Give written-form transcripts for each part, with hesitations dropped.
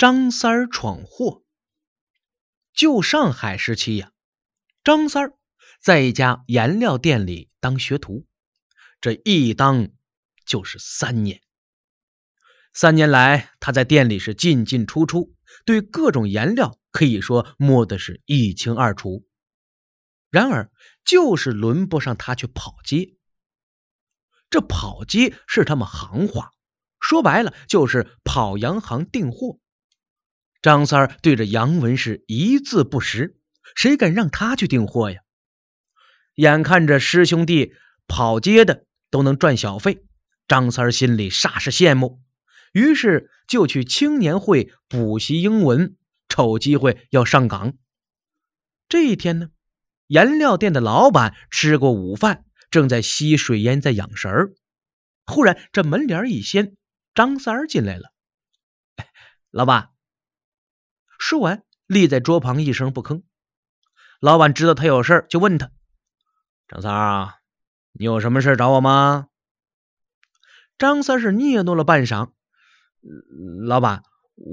张三儿闯祸。旧上海时期呀，张三儿在一家颜料店里当学徒，这一当就是3年。3年来，他在店里是进进出出，对各种颜料可以说摸的是一清二楚。然而，就是轮不上他去跑街。这跑街是他们行话，说白了就是跑洋行订货。张三儿对着洋文是一字不识，谁敢让他去订货呀？眼看着师兄弟跑街的都能赚小费，张三儿心里煞是羡慕，于是就去青年会补习英文，瞅机会要上岗。这一天呢，颜料店的老板吃过午饭，正在吸水烟在养神儿。忽然这门帘一掀，张三儿进来了。老板。说完立在桌旁一声不吭。老板知道他有事就问他：张三儿啊，你有什么事找我吗？张三是嗫嚅了半晌，老板，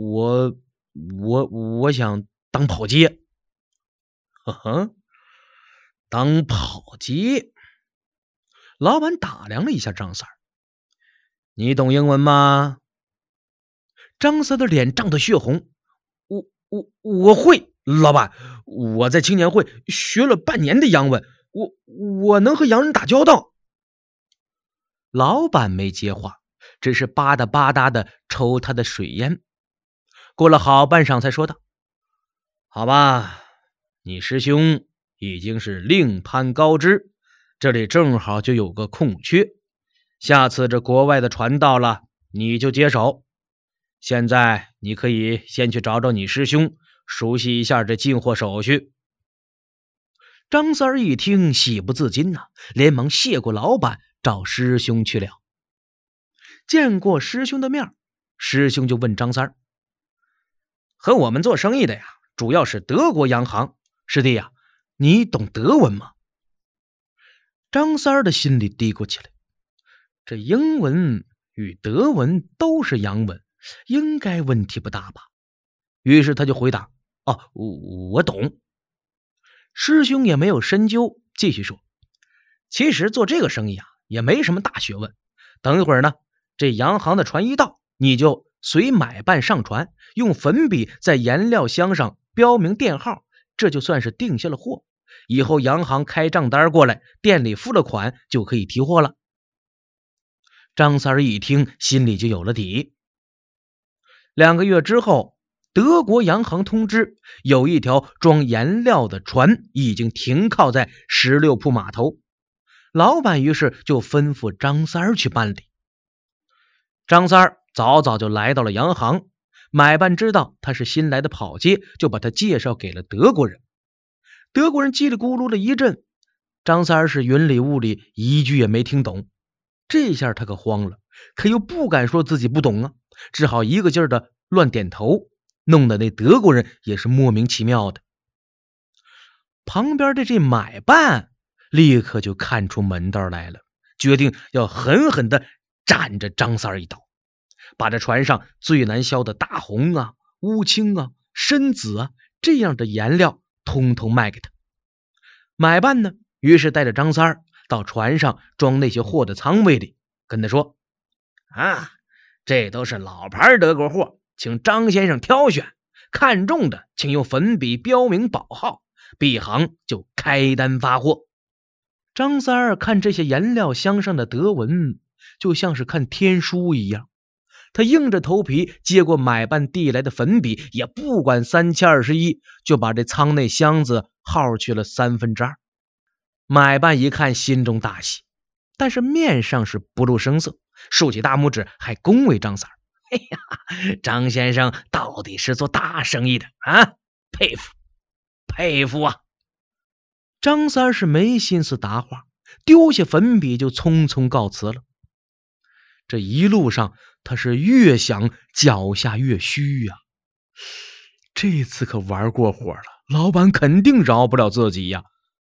我想当跑街。呵呵，当跑街。老板打量了一下张三儿，你懂英文吗？张三的脸涨得血红，我会，老板，我在青年会学了半年的洋文，我能和洋人打交道。老板没接话，只是吧嗒吧嗒的抽他的水烟。过了好半晌才说道：好吧，你师兄已经是另攀高枝，这里正好就有个空缺，下次这国外的船到了你就接手。现在你可以先去找找你师兄，熟悉一下这进货手续。张三儿一听喜不自禁连忙谢过老板，找师兄去了。见过师兄的面，师兄就问张三儿：和我们做生意的呀，主要是德国洋行，师弟呀，你懂德文吗？张三儿的心里嘀咕起来，这英文与德文都是洋文，应该问题不大吧。于是他就回答：我懂。师兄也没有深究，继续说：其实做这个生意也没什么大学问。等一会儿呢，这洋行的船一到，你就随买办上船，用粉笔在颜料箱上标明店号，这就算是定下了货。以后洋行开账单过来，店里付了款就可以提货了。张三儿一听，心里就有了底。2个月之后，德国洋行通知，有一条装颜料的船已经停靠在16铺码头。老板于是就吩咐张三儿去办理。张三儿早早就来到了洋行，买办知道他是新来的跑街，就把他介绍给了德国人。德国人叽里咕噜了一阵，张三儿是云里雾里，一句也没听懂。这下他可慌了，可又不敢说自己不懂只好一个劲儿的乱点头，弄得那德国人也是莫名其妙的。旁边的这买办立刻就看出门道来了，决定要狠狠的斩着张三儿一刀，把这船上最难销的大红乌青深紫这样的颜料通通卖给他。买办呢，于是带着张三儿到船上装那些货的舱位里，跟他说：这都是老牌德国货，请张先生挑选，看中的请用粉笔标明保号，闭行就开单发货。张三儿看这些颜料箱上的德文，就像是看天书一样。他硬着头皮接过买办递来的粉笔，也不管3/21，就把这舱内箱子号去了2/3。买办一看，心中大喜，但是面上是不露声色，竖起大拇指还恭维张三儿：张先生到底是做大生意的佩服佩服啊！张三儿是没心思答话，丢下粉笔就匆匆告辞了。这一路上他是越想脚下越虚这次可玩过火了，老板肯定饶不了自己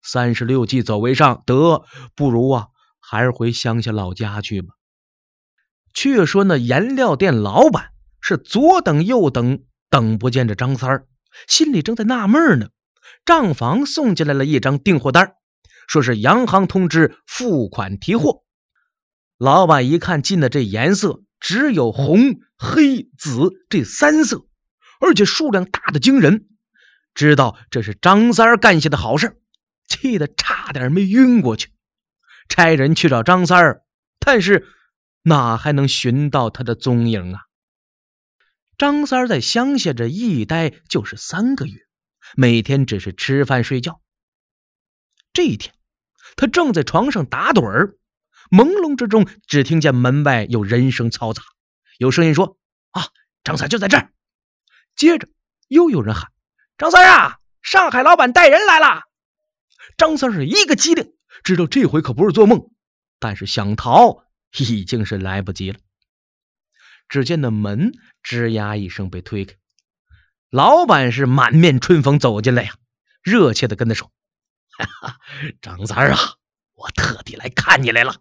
36计走为上，不如还是回乡下老家去吧。却说那颜料店老板是左等右等等不见这张三儿，心里正在纳闷呢。账房送进来了一张订货单，说是洋行通知付款提货。老板一看进的这颜色只有红、黑、紫这3色，而且数量大的惊人，知道这是张三儿干下的好事，气得差点没晕过去。差人去找张三儿，但是哪还能寻到他的踪影啊？张三儿在乡下这一待就是3个月，每天只是吃饭睡觉。这一天，他正在床上打盹儿，朦胧之中只听见门外有人声嘈杂，有声音说：“啊，张三就在这儿。”接着又有人喊：“张三啊，上海老板带人来了！”张三是一个机灵，知道这回可不是做梦，但是想逃已经是来不及了。只见那门吱呀一声被推开，老板是满面春风走进来呀，热切地跟他说：“哈哈，张三啊，我特地来看你来了。”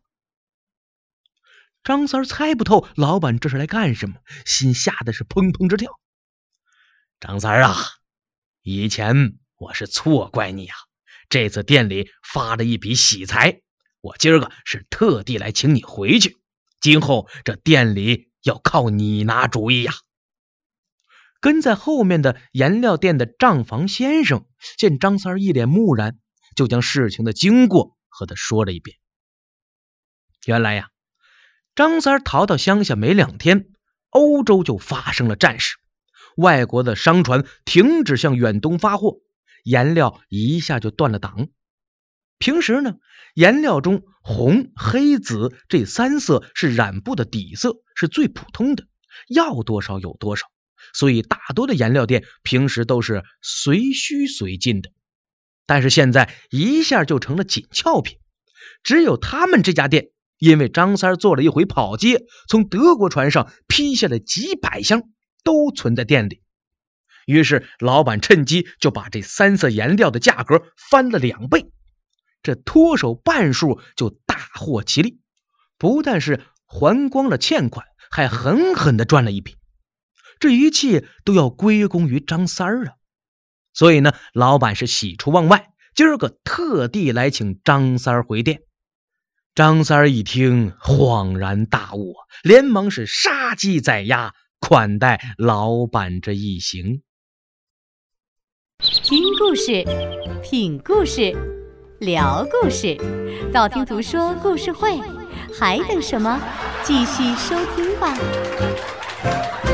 张三猜不透老板这是来干什么，心吓得是砰砰直跳。张三啊，以前我是错怪你啊，这次店里发了一笔喜财，我今儿个是特地来请你回去，今后这店里要靠你拿主意呀。跟在后面的颜料店的账房先生见张三一脸木然，就将事情的经过和他说了一遍。原来呀，张三逃到乡下没2天，欧洲就发生了战事，外国的商船停止向远东发货，颜料一下就断了档。平时呢，颜料中红、黑、紫这3色是染布的底色，是最普通的，要多少有多少，所以大多的颜料店平时都是随需随进的。但是现在一下就成了紧俏品，只有他们这家店因为张三做了一回跑街，从德国船上批下了几百箱，都存在店里。于是老板趁机就把这3色颜料的价格翻了2倍，这脱手半数就大获其利，不但是还光了欠款，还狠狠地赚了一笔。这一切都要归功于张三儿啊！所以呢，老板是喜出望外，今儿个特地来请张三儿回店。张三儿一听恍然大悟，连忙是杀鸡宰鸭，款待老板这一行。 听故事，品故事，聊故事，道听途说故事会，还等什么？继续收听吧。